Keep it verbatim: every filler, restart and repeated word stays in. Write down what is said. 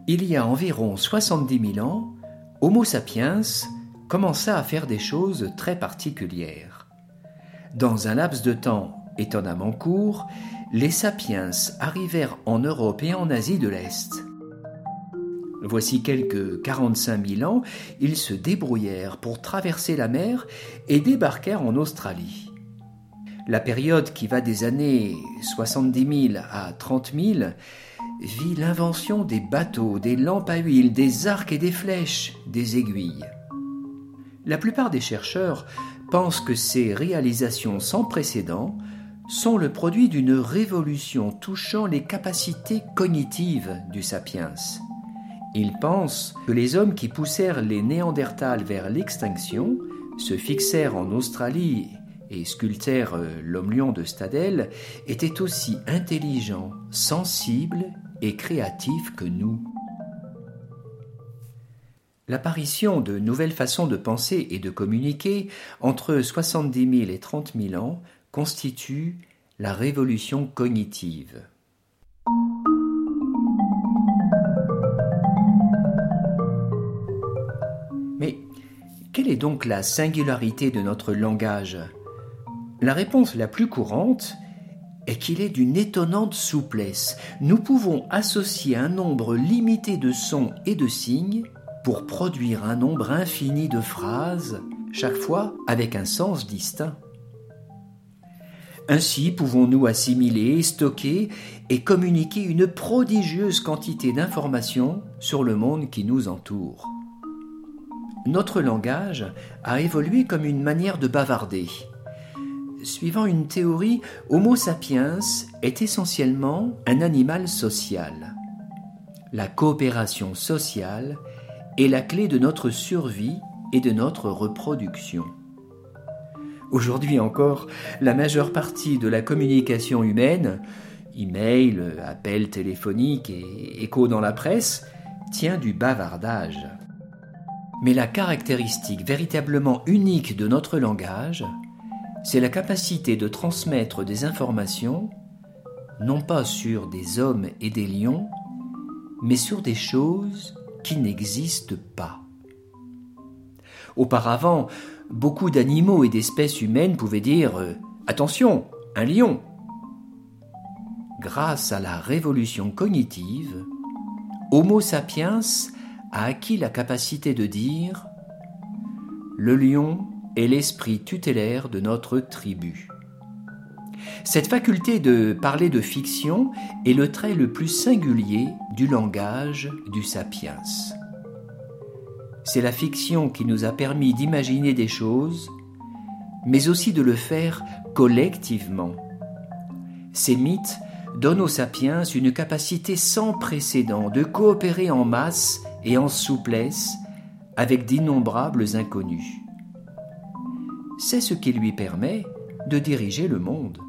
Il y a environ soixante-dix mille ans, Homo sapiens commença à faire des choses très particulières. Dans un laps de temps étonnamment court, les sapiens arrivèrent en Europe et en Asie de l'Est. Voici quelques quarante-cinq mille ans, ils se débrouillèrent pour traverser la mer et débarquèrent en Australie. La période qui va des années soixante-dix mille à trente mille vit l'invention des bateaux, des lampes à huile, des arcs et des flèches, des aiguilles. La plupart des chercheurs pensent que ces réalisations sans précédent sont le produit d'une révolution touchant les capacités cognitives du sapiens. Ils pensent que les hommes qui poussèrent les Néandertals vers l'extinction, se fixèrent en Australie et sculptèrent l'homme-lion de Stadel, étaient aussi intelligents, sensibles et créatifs que nous. L'apparition de nouvelles façons de penser et de communiquer entre soixante-dix mille et trente mille ans constitue la révolution cognitive. Mais quelle est donc la singularité de notre langage ? La réponse la plus courante est qu'il est d'une étonnante souplesse. Nous pouvons associer un nombre limité de sons et de signes pour produire un nombre infini de phrases, chaque fois avec un sens distinct. Ainsi pouvons-nous assimiler, stocker et communiquer une prodigieuse quantité d'informations sur le monde qui nous entoure. Notre langage a évolué comme une manière de bavarder. Suivant une théorie, Homo sapiens est essentiellement un animal social. La coopération sociale est la clé de notre survie et de notre reproduction. Aujourd'hui encore, la majeure partie de la communication humaine, email, appels téléphoniques et échos dans la presse, tient du bavardage. Mais la caractéristique véritablement unique de notre langage, c'est la capacité de transmettre des informations, non pas sur des hommes et des lions, mais sur des choses qui n'existent pas. Auparavant, beaucoup d'animaux et d'espèces humaines pouvaient dire « Attention, un lion !» Grâce à la révolution cognitive, Homo sapiens a acquis la capacité de dire « Le lion est l'esprit tutélaire de notre tribu ». Cette faculté de parler de fiction est le trait le plus singulier du langage du sapiens. C'est la fiction qui nous a permis d'imaginer des choses, mais aussi de le faire collectivement. Ces mythes donnent aux sapiens une capacité sans précédent de coopérer en masse et en souplesse avec d'innombrables inconnus. C'est ce qui lui permet de diriger le monde.